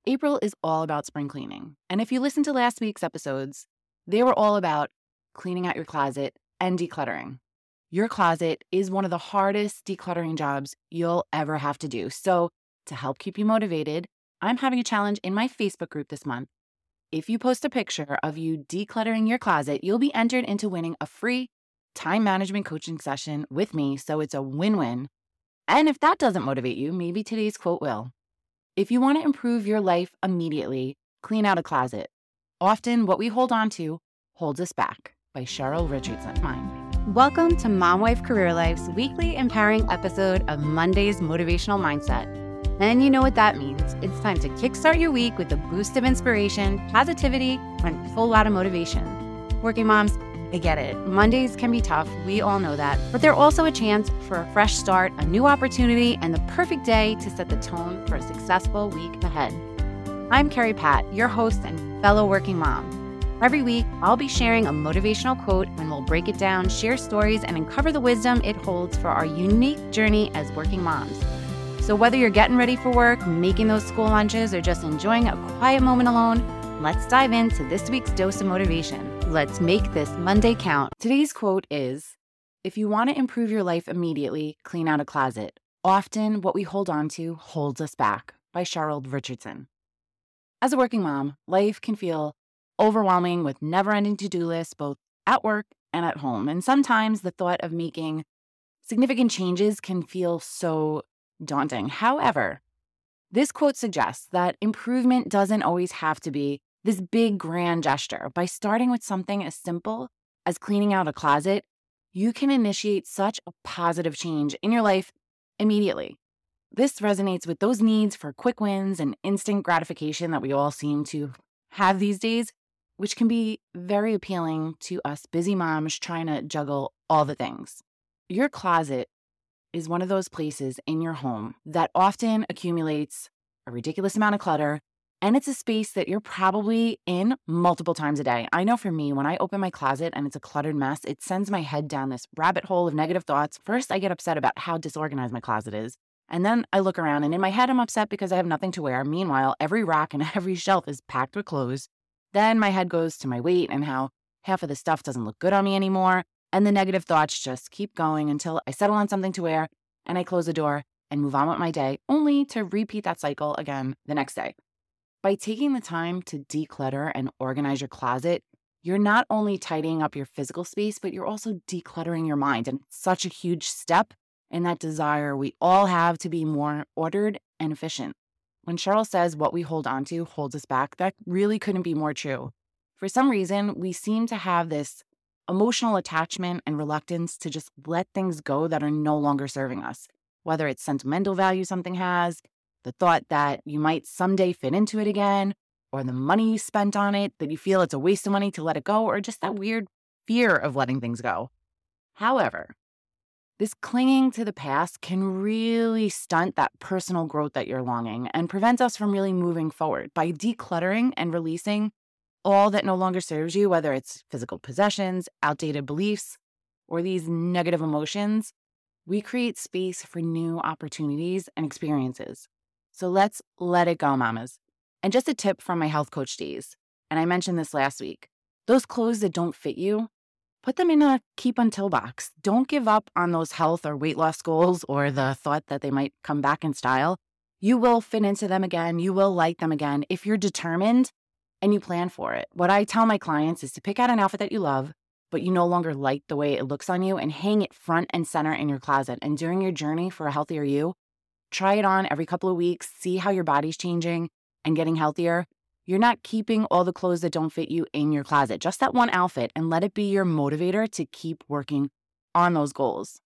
April is all about spring cleaning. And if you listen to last week's episodes, they were all about cleaning out your closet and decluttering. Your closet is one of the hardest decluttering jobs you'll ever have to do. So, to help keep you motivated, I'm having a challenge in my Facebook group this month. If you post a picture of you decluttering your closet, you'll be entered into winning a free time management coaching session with me. So, it's a win-win. And if that doesn't motivate you, maybe today's quote will. If you want to improve your life immediately, clean out a closet. Often, what we hold on to holds us back, by Cheryl Richardson. Welcome to Mom Wife Career Life's weekly empowering episode of Monday's Motivational Mindset. And you know what that means. It's time to kickstart your week with a boost of inspiration, positivity, and a full lot of motivation. Working moms, I get it. Mondays can be tough. We all know that. But they're also a chance for a fresh start, a new opportunity, and the perfect day to set the tone for a successful week ahead. I'm Carrie Pat, your host and fellow working mom. Every week, I'll be sharing a motivational quote and we'll break it down, share stories, and uncover the wisdom it holds for our unique journey as working moms. So whether you're getting ready for work, making those school lunches, or just enjoying a quiet moment alone, let's dive into this week's dose of motivation. Let's make this Monday count. Today's quote is, if you want to improve your life immediately, clean out a closet. Often, what we hold on to holds us back, by Cheryl Richardson. As a working mom, life can feel overwhelming with never-ending to-do lists, both at work and at home. And sometimes the thought of making significant changes can feel so daunting. However, this quote suggests that improvement doesn't always have to be this big, grand gesture. By starting with something as simple as cleaning out a closet, you can initiate such a positive change in your life immediately. This resonates with those needs for quick wins and instant gratification that we all seem to have these days, which can be very appealing to us busy moms trying to juggle all the things. Your closet is one of those places in your home that often accumulates a ridiculous amount of clutter, and it's a space that you're probably in multiple times a day. I know for me, when I open my closet and it's a cluttered mess, it sends my head down this rabbit hole of negative thoughts. First, I get upset about how disorganized my closet is. And then I look around and in my head, I'm upset because I have nothing to wear. Meanwhile, every rack and every shelf is packed with clothes. Then my head goes to my weight and how half of the stuff doesn't look good on me anymore. And the negative thoughts just keep going until I settle on something to wear and I close the door and move on with my day, only to repeat that cycle again the next day. By taking the time to declutter and organize your closet, you're not only tidying up your physical space, but you're also decluttering your mind. And it's such a huge step in that desire we all have to be more ordered and efficient. When Cheryl says what we hold on to holds us back, that really couldn't be more true. For some reason, we seem to have this emotional attachment and reluctance to just let things go that are no longer serving us, whether it's sentimental value something has, the thought that you might someday fit into it again, or the money you spent on it, that you feel it's a waste of money to let it go, or just that weird fear of letting things go. However, this clinging to the past can really stunt that personal growth that you're longing and prevent us from really moving forward. By decluttering and releasing all that no longer serves you, whether it's physical possessions, outdated beliefs, or these negative emotions, we create space for new opportunities and experiences. So let's let it go, mamas. And just a tip from my health coach days, and I mentioned this last week, those clothes that don't fit you, put them in a keep until box. Don't give up on those health or weight loss goals or the thought that they might come back in style. You will fit into them again. You will like them again if you're determined and you plan for it. What I tell my clients is to pick out an outfit that you love, but you no longer like the way it looks on you, and hang it front and center in your closet. And during your journey for a healthier you, try it on every couple of weeks, see how your body's changing and getting healthier. You're not keeping all the clothes that don't fit you in your closet, just that one outfit, and let it be your motivator to keep working on those goals.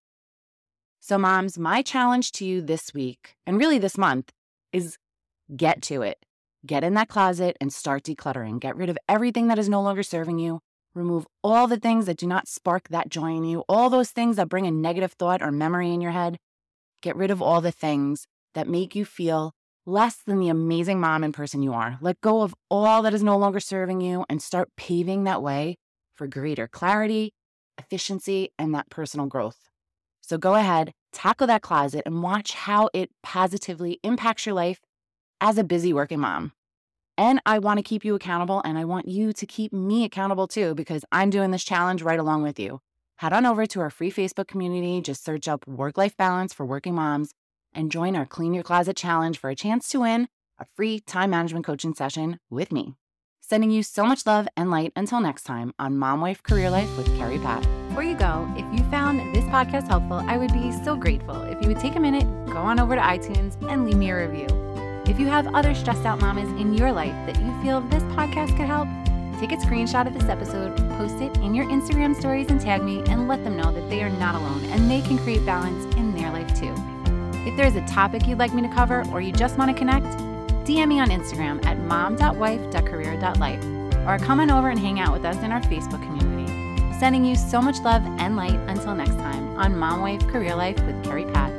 So moms, my challenge to you this week, and really this month, is get to it. Get in that closet and start decluttering. Get rid of everything that is no longer serving you. Remove all the things that do not spark that joy in you, all those things that bring a negative thought or memory in your head. Get rid of all the things that make you feel less than the amazing mom and person you are. Let go of all that is no longer serving you and start paving that way for greater clarity, efficiency, and that personal growth. So go ahead, tackle that closet, and watch how it positively impacts your life as a busy working mom. And I want to keep you accountable, and I want you to keep me accountable too, because I'm doing this challenge right along with you. Head on over to our free Facebook community, just search up Work-Life Balance for Working Moms, and join our Clean Your Closet Challenge for a chance to win a free time management coaching session with me. Sending you so much love and light until next time on Mom Wife Career Life with Carrie Pat. Before you go, if you found this podcast helpful, I would be so grateful if you would take a minute, go on over to iTunes, and leave me a review. If you have other stressed out mamas in your life that you feel this podcast could help, take a screenshot of this episode, post it in your Instagram stories and tag me, and let them know that they are not alone and they can create balance in their life too. If there's a topic you'd like me to cover or you just want to connect, DM me on Instagram at mom.wife.career.life or come on over and hang out with us in our Facebook community. Sending you so much love and light until next time on Mom Wife Career Life with Carrie Pat.